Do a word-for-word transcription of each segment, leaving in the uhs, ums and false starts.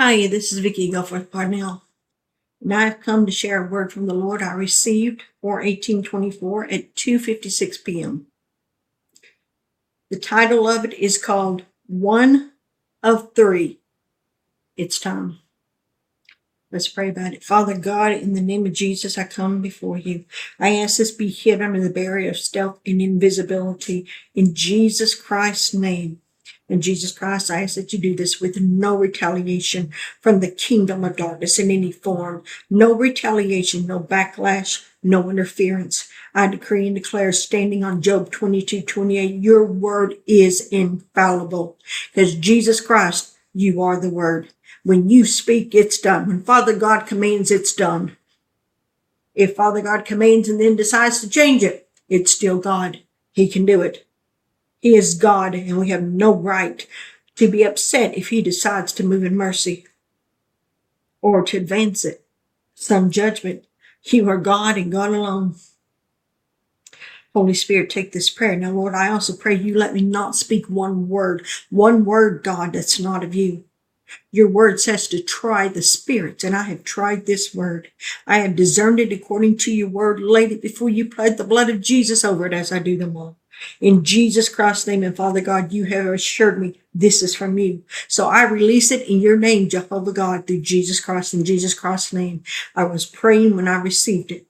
Hi, this is Vicki Goforth Parnell, and I have come to share a word from the Lord I received for eighteen twenty-four at two fifty-six p.m. The title of it is called One of Three. It's time. Let's pray about it. Father God, in the name of Jesus, I come before you. I ask this be hid under the barrier of stealth and invisibility in Jesus Christ's name. In Jesus Christ, I ask that you do this with no retaliation from the kingdom of darkness in any form. No retaliation, no backlash, no interference. I decree and declare, standing on Job twenty-two twenty-eight, your word is infallible. Because Jesus Christ, you are the word. When you speak, it's done. When Father God commands, it's done. If Father God commands and then decides to change it, it's still God. He can do it. He is God, and we have no right to be upset if he decides to move in mercy or to advance it. Some judgment. You are God and God alone. Holy Spirit, take this prayer. Now, Lord, I also pray you let me not speak one word, one word, God, that's not of you. Your word says to try the spirits, and I have tried this word. I have discerned it according to your word, laid it before you, pled the blood of Jesus over it as I do them all. In Jesus Christ's name, and Father God, you have assured me this is from you. So I release it in your name, Jehovah God, through Jesus Christ, in Jesus Christ's name. I was praying when I received it.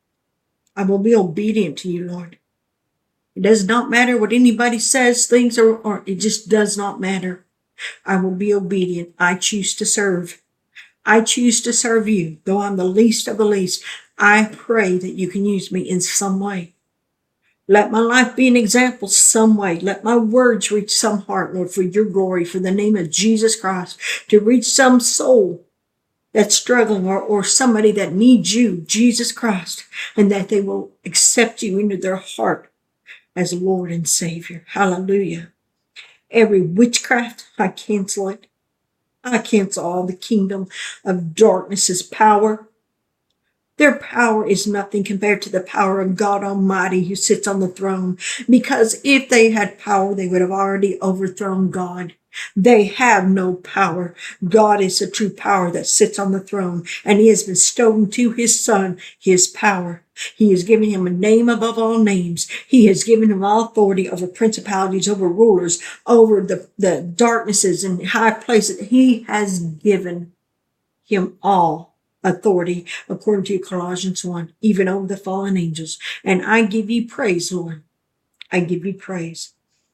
I will be obedient to you, Lord. It does not matter what anybody says, thinks, or, or it just does not matter. I will be obedient. I choose to serve. I choose to serve you, though I'm the least of the least. I pray that you can use me in some way. Let my life be an example some way. Let my words reach some heart, Lord, for your glory, for the name of Jesus Christ, to reach some soul that's struggling or, or somebody that needs you, Jesus Christ, and that they will accept you into their heart as Lord and Savior. Hallelujah. Every witchcraft, I cancel it. I cancel all the kingdom of darkness's power. Their power is nothing compared to the power of God Almighty who sits on the throne. Because if they had power, they would have already overthrown God. They have no power. God is the true power that sits on the throne, and he has bestowed to his son his power. He has given him a name above all names. He has given him all authority over principalities, over rulers, over the, the darknesses and high places. He has given him all authority, according to Colossians one, even over the fallen angels. And I give you praise, Lord. I give you praise.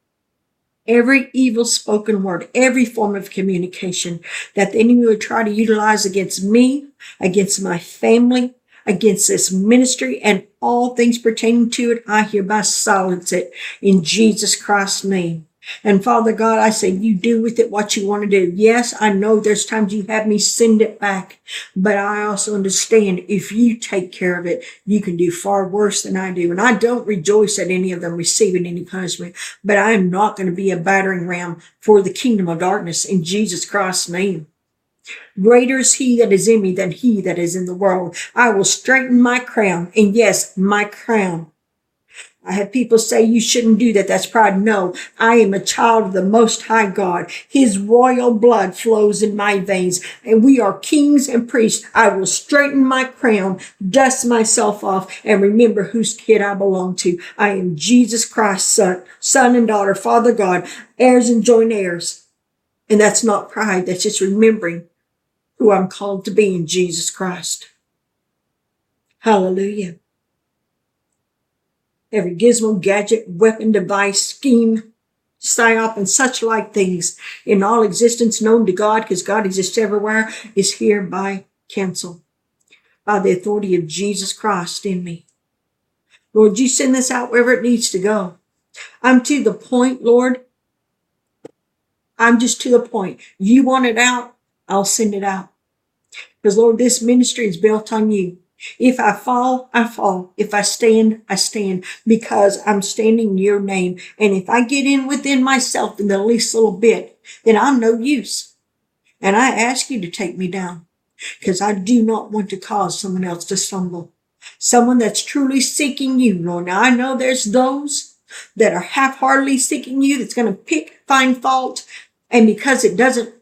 Every evil spoken word, every form of communication that the enemy would try to utilize against me, against my family, against this ministry, and all things pertaining to it, I hereby silence it in Jesus Christ's name. And Father God, I say, you do with it what you want to do. Yes, I know there's times you have me send it back, but I also understand if you take care of it, you can do far worse than I do. And I don't rejoice at any of them receiving any punishment, but I am not going to be a battering ram for the kingdom of darkness in Jesus Christ's name. Greater is he that is in me than he that is in the world. I will straighten my crown, and yes, my crown. I have people say you shouldn't do that. That's pride. No, I am a child of the Most High God. His royal blood flows in my veins, and we are kings and priests. I will straighten my crown, dust myself off, and remember whose kid I belong to. I am Jesus Christ's son, son and daughter, Father God, heirs and joint heirs. And that's not pride. That's just remembering who I'm called to be in Jesus Christ. Hallelujah. Every gizmo, gadget, weapon, device, scheme, psyop, and such like things in all existence known to God, because God exists everywhere, is hereby canceled by the authority of Jesus Christ in me. Lord, you send this out wherever it needs to go. I'm to the point, Lord. I'm just to the point. You want it out, I'll send it out. Because, Lord, this ministry is built on you. If I fall, I fall. If I stand, I stand, because I'm standing in your name. And if I get in within myself in the least little bit, then I'm no use. And I ask you to take me down, because I do not want to cause someone else to stumble. Someone that's truly seeking you, Lord. Now, I know there's those that are half-heartedly seeking you that's going to pick, find fault. And because it doesn't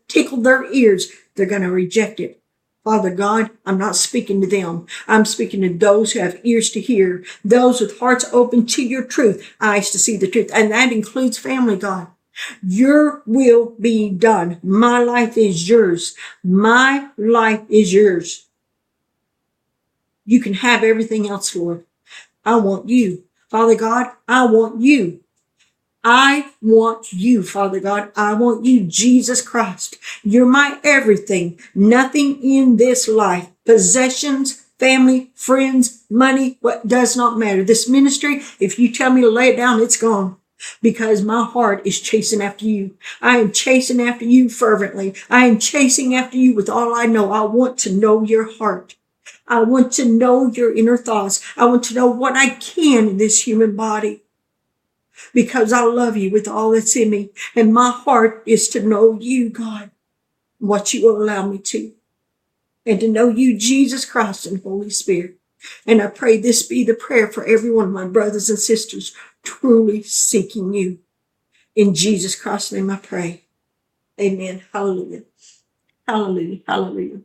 tickle their ears, they're going to reject it. Father God, I'm not speaking to them. I'm speaking to those who have ears to hear, those with hearts open to your truth, eyes to see the truth. And that includes family, God. Your will be done. My life is yours. My life is yours. You can have everything else, Lord. I want you. Father God, I want you. I want you, Father God. I want you, Jesus Christ. You're my everything. Nothing in this life, possessions, family, friends, money, what does not matter. This ministry, if you tell me to lay it down, it's gone. Because my heart is chasing after you. I am chasing after you fervently. I am chasing after you with all I know. I want to know your heart. I want to know your inner thoughts. I want to know what I can in this human body. Because I love you with all that's in me. And my heart is to know you, God, what you will allow me to. And to know you, Jesus Christ and Holy Spirit. And I pray this be the prayer for every one of my brothers and sisters truly seeking you. In Jesus Christ's name I pray. Amen. Hallelujah. Hallelujah. Hallelujah.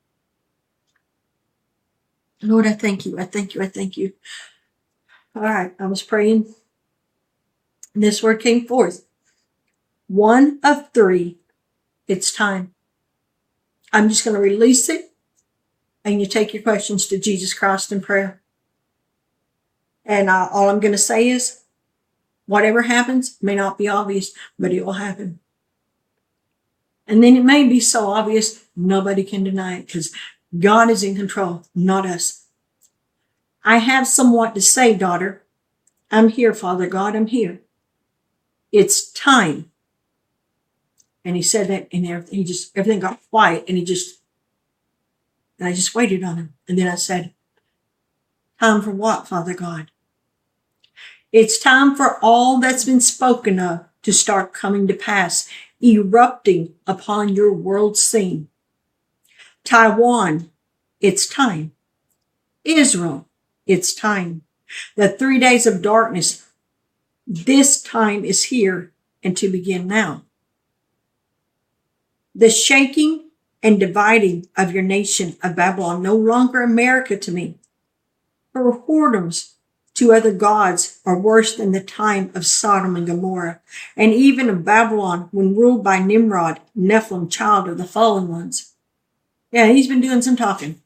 Lord, I thank you. I thank you. I thank you. All right. I was praying. And this word came forth. One of three. It's time. I'm just going to release it. And you take your questions to Jesus Christ in prayer. And uh, all I'm going to say is, whatever happens may not be obvious, but it will happen. And then it may be so obvious, nobody can deny it, because God is in control, not us. I have somewhat to say, daughter. I'm here, Father God, I'm here. It's time. And he said that, and everything, he just, everything got quiet, and he just, and I just waited on him. And then I said, time for what, Father God? It's time for all that's been spoken of to start coming to pass, erupting upon your world scene. Taiwan, it's time. Israel, it's time. The three days of darkness, this time is here and to begin now. The shaking and dividing of your nation of Babylon, no longer America to me. Her whoredoms to other gods are worse than the time of Sodom and Gomorrah, and even of Babylon when ruled by Nimrod, Nephilim, child of the fallen ones. Yeah, he's been doing some talking.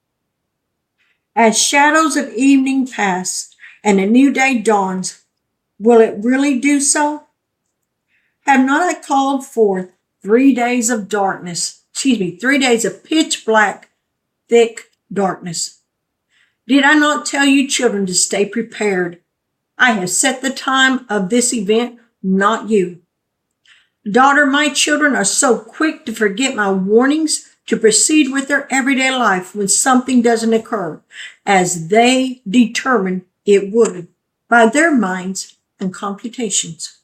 As shadows of evening pass and a new day dawns, will it really do so? Have not I called forth three days of darkness, excuse me, three days of pitch black, thick darkness? Did I not tell you, children, to stay prepared? I have set the time of this event, not you. Daughter, my children are so quick to forget my warnings, to proceed with their everyday life when something doesn't occur, as they determine it would by their minds and computations.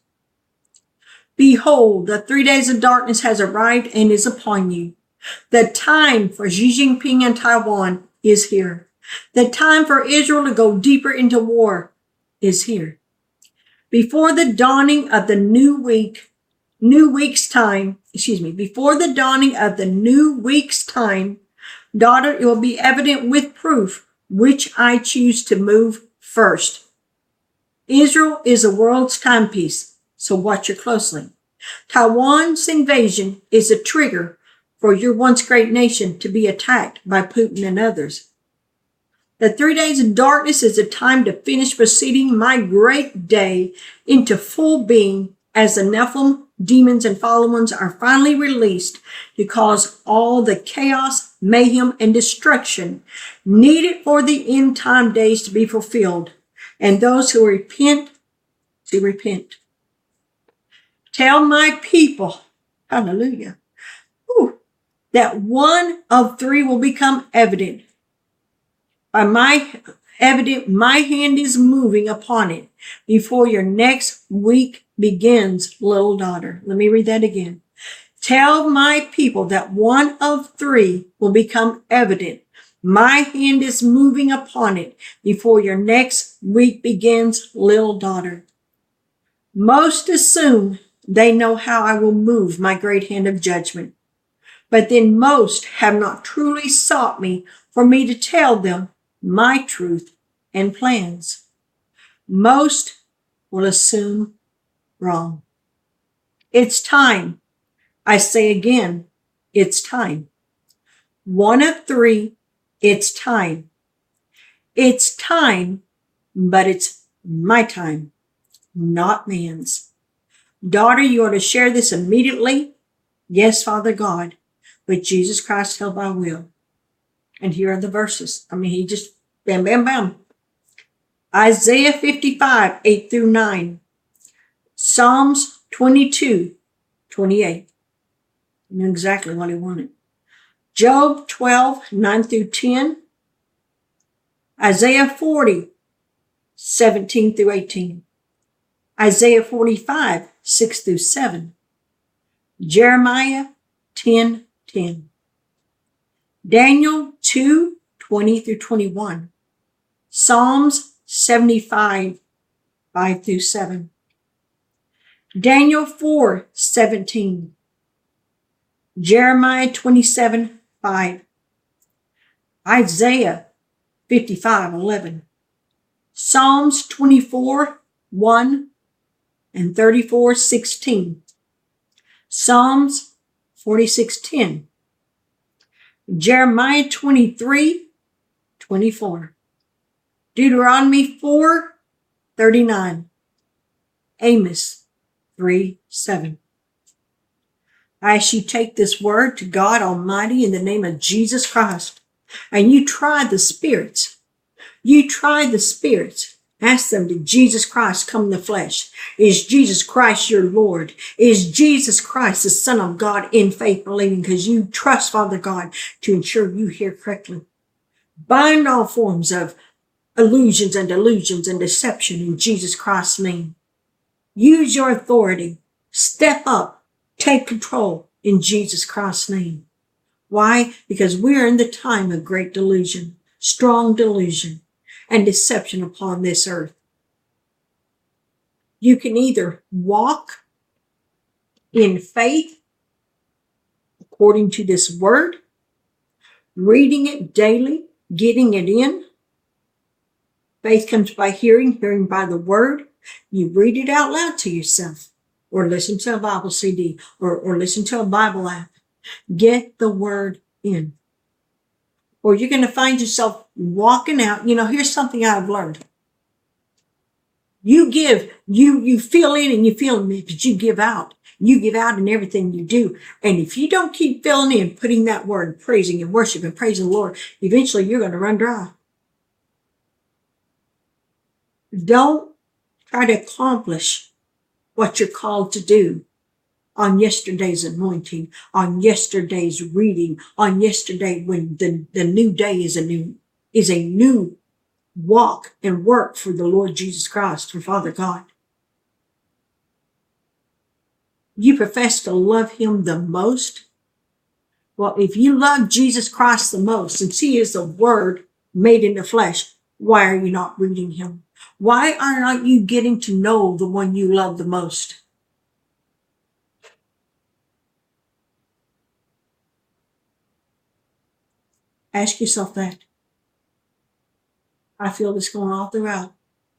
Behold, the three days of darkness has arrived and is upon you. The time for Xi Jinping and Taiwan is here. The time for Israel to go deeper into war is here. Before the dawning of the new week, new week's time, excuse me, before the dawning of the new week's time, daughter, it will be evident with proof which I choose to move first. Israel is the world's timepiece, so watch it closely. Taiwan's invasion is a trigger for your once great nation to be attacked by Putin and others. The three days of darkness is a time to finish proceeding my great day into full being as the Nephilim, demons, and fallen ones are finally released to cause all the chaos, mayhem, and destruction needed for the end time days to be fulfilled, and those who repent to repent. Tell my people, hallelujah, whew, that one of three will become evident. By my evident, my hand is moving upon it before your next week begins, little daughter. Let me read that again. Tell my people that one of three will become evident. My hand is moving upon it before your next week begins, little daughter. Most as soon they know how I will move my great hand of judgment. But then most have not truly sought me for me to tell them my truth and plans. Most will assume wrong. It's time. I say again, it's time. One of three, it's time. It's time, but it's my time, not man's. Daughter, you are to share this immediately. Yes, Father God, with Jesus Christ help I will. And here are the verses. I mean, he just bam, bam, bam. Isaiah fifty-five, eight through nine. Psalms twenty-two, twenty-eight. I knew exactly what he wanted. Job twelve, nine through ten. Isaiah forty, seventeen through eighteen. Isaiah forty-five, six through seven. Jeremiah ten, ten. Daniel two, twenty through twenty-one. Psalms seventy-five, five through seven. Daniel four, seventeen. Jeremiah twenty-seven, five. Isaiah fifty-five, eleven. Psalms twenty-four, one and thirty-four, sixteen. Psalms forty-six, ten. Jeremiah twenty-three, twenty-four. Deuteronomy four, thirty-nine. Amos three, seven. I ask you take this word to God Almighty in the name of Jesus Christ, and you try the spirits. You try the spirits. Ask them, did Jesus Christ come in the flesh? Is Jesus Christ your Lord? Is Jesus Christ the Son of God in faith believing? Because you trust Father God to ensure you hear correctly. Bind all forms of illusions and delusions and deception in Jesus Christ's name. Use your authority. Step up. Take control in Jesus Christ's name. Why? Because we're in the time of great delusion, strong delusion, and deception upon this earth. You can either walk in faith according to this word, reading it daily, getting it in. Faith comes by hearing, hearing by the word. You read it out loud to yourself, or listen to a Bible C D, or, or listen to a Bible app. Get the word in. Or you're going to find yourself walking out. You know, here's something I've learned. You give, you, you feel in and you feel in, but you give out. You give out in everything you do. And if you don't keep filling in, putting that word, praising and worship and praising the Lord, eventually you're going to run dry. Don't try to accomplish what you're called to do on yesterday's anointing, on yesterday's reading, on yesterday when the, the new day is a new, is a new walk and work for the Lord Jesus Christ, for Father God. You profess to love him the most. Well, if you love Jesus Christ the most, since he is the word made in the flesh, why are you not reading him? Why are not you getting to know the one you love the most? Ask yourself that. I feel this going all throughout.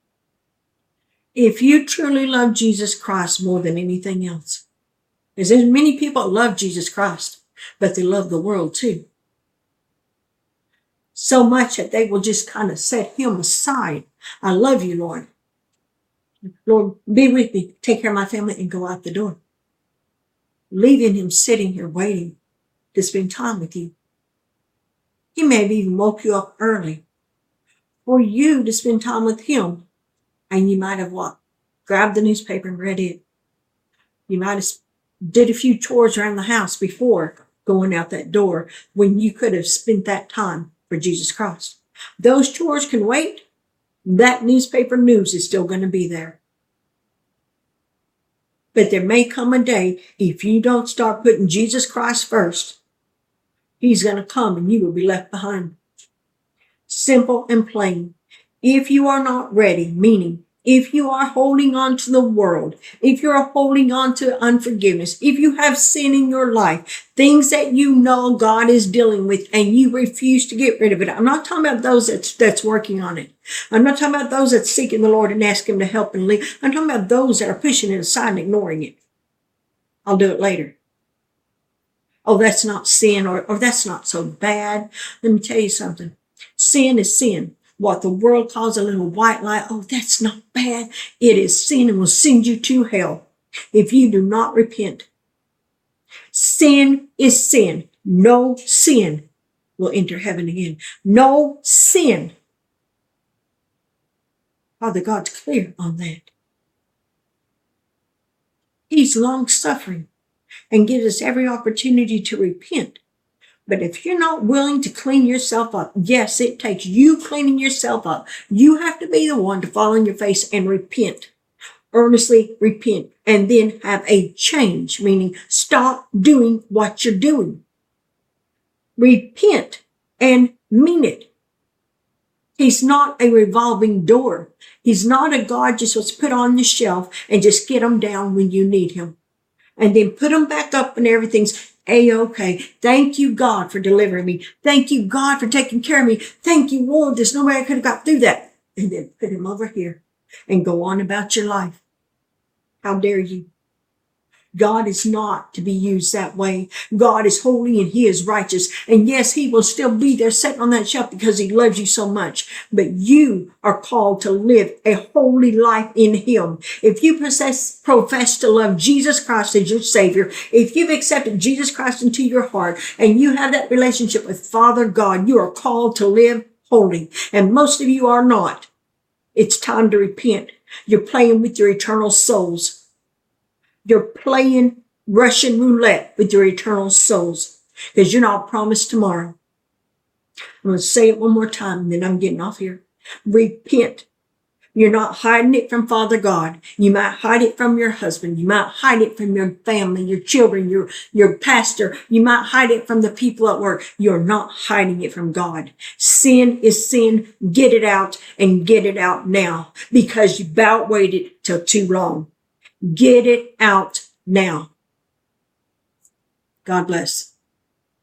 If you truly love Jesus Christ more than anything else, because there's many people that love Jesus Christ, but they love the world too. So much that they will just kind of set him aside. I love you, Lord. Lord, be with me. Take care of my family and go out the door. Leaving him sitting here waiting to spend time with you. He may have even woke you up early for you to spend time with him. And you might have what? Grabbed the newspaper and read it. You might have did a few chores around the house before going out that door when you could have spent that time for Jesus Christ. Those chores can wait. That newspaper news is still going to be there. But there may come a day, if you don't start putting Jesus Christ first, he's going to come and you will be left behind. Simple and plain. If you are not ready, meaning If you are holding on to the world, if you're holding on to unforgiveness, if you have sin in your life, things that you know God is dealing with and you refuse to get rid of it. I'm not talking about those that's, that's working on it. I'm not talking about those that's seeking the Lord and asking Him to help and lead. I'm talking about those that are pushing it aside and ignoring it. I'll do it later. Oh, that's not sin, or, or that's not so bad. Let me tell you something. Sin is sin. What the world calls a little white lie, oh, that's not bad. It is sin and will send you to hell if you do not repent. Sin is sin. No sin will enter heaven again. No sin. Father God's clear on that. He's long-suffering and gives us every opportunity to repent. But if you're not willing to clean yourself up, yes, it takes you cleaning yourself up. You have to be the one to fall on your face and repent. Earnestly repent. And then have a change, meaning stop doing what you're doing. Repent and mean it. He's not a revolving door. He's not a God just was put on the shelf and just get him down when you need him. And then put them back up and everything's A-okay. Thank you, God, for delivering me. Thank you, God, for taking care of me. Thank you, Lord, there's no way I could have got through that. And then put him over here and go on about your life. How dare you? God is not to be used that way. God is holy and He is righteous. And yes, He will still be there sitting on that shelf because He loves you so much. But you are called to live a holy life in Him. If you possess, profess to love Jesus Christ as your Savior, if you've accepted Jesus Christ into your heart and you have that relationship with Father God, you are called to live holy. And most of you are not. It's time to repent. You're playing with your eternal souls. You're playing Russian roulette with your eternal souls because you're not promised tomorrow. I'm going to say it one more time and then I'm getting off here. Repent. You're not hiding it from Father God. You might hide it from your husband. You might hide it from your family, your children, your, your pastor. You might hide it from the people at work. You're not hiding it from God. Sin is sin. Get it out and get it out now because you've about waited till too long. Get it out now. God bless.